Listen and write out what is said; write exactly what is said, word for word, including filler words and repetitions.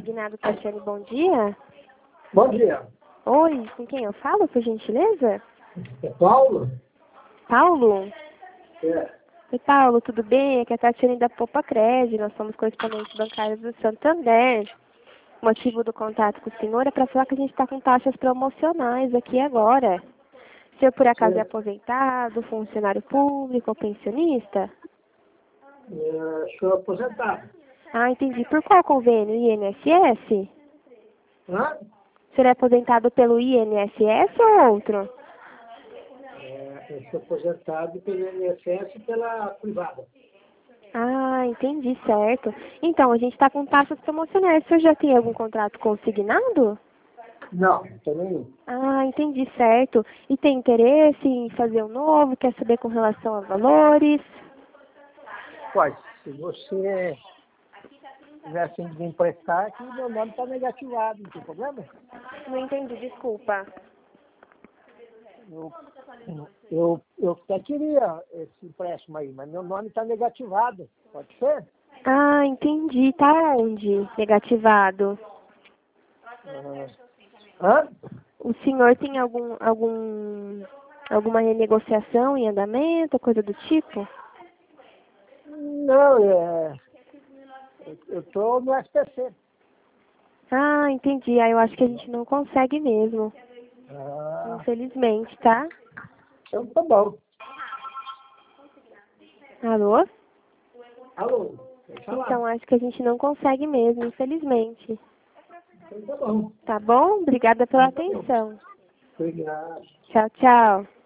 consignado, Tatiane, bom dia. Bom dia. Oi, com quem eu falo, por gentileza? É Paulo? Paulo? É. Oi, Paulo, tudo bem? Aqui é a Tatiane da Poupa Cred, nós somos correspondentes bancários do Santander. O motivo do contato com o senhor é para falar que a gente está com taxas promocionais aqui agora. O senhor, por acaso, é É, aposentado, funcionário público ou pensionista? é, sou aposentado. Ah, entendi. Por qual convênio? I N S S? Hã? O senhor é aposentado pelo I N S S ou outro? É, eu sou aposentado pelo I N S S e pela privada. Ah, entendi, certo. Então, a gente está com taxas promocionais. O senhor já tem algum contrato consignado? Não, também. Ah, entendi, certo. E tem interesse em fazer um novo? Quer saber com relação a valores? Pois, se você quiser assim me emprestar, aqui meu nome está negativado, não tem problema? Não entendi, desculpa. Eu, eu, eu até queria esse empréstimo aí, mas meu nome está negativado. Pode ser? Ah, entendi. Tá onde? Negativado. Ah, hã? O senhor tem algum, algum, alguma renegociação em andamento, coisa do tipo? Não, é. Eu estou no S P C. Ah, entendi. Ah, eu acho que a gente não consegue mesmo. Ah, Infelizmente, tá? então tá bom. Alô? Alô, pode falar. Então, acho que a gente não consegue mesmo, infelizmente. Então tá bom. Tá bom? Obrigada pela Então tá bom. atenção. Obrigado. Tchau, tchau.